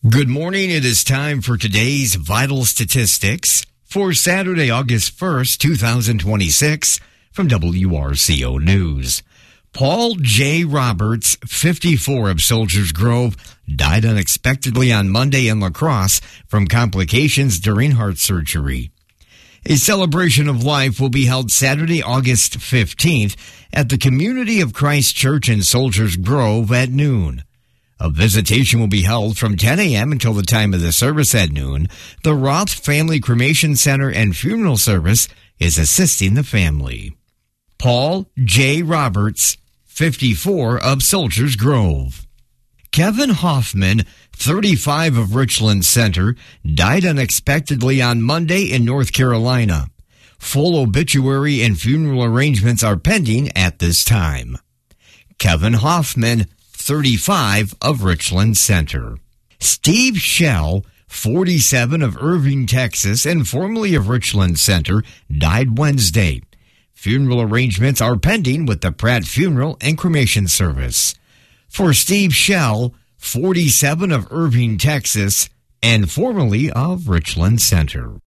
Good morning. It is time for today's vital statistics for Saturday, August 1st, 2026 from WRCO News. Paul J. Roberts, 54 of Soldiers Grove, died unexpectedly on Monday in La Crosse from complications during heart surgery. A celebration of life will be held Saturday, August 15th at the Community of Christ Church in Soldiers Grove at noon. A visitation will be held from 10 a.m. until the time of the service at noon. The Roth Family Cremation Center and Funeral Service is assisting the family. Paul J. Roberts, 54 of Soldiers Grove. Kevin Hoffman, 35 of Richland Center, died unexpectedly on Monday in North Carolina. Full obituary and funeral arrangements are pending at this time. Kevin Hoffman, 35 of Richland Center. Steve Shell, 47 of Irving, Texas, and formerly of Richland Center, died Wednesday. Funeral arrangements are pending with the Pratt Funeral and Cremation Service. For Steve Shell, 47 of Irving, Texas, and formerly of Richland Center.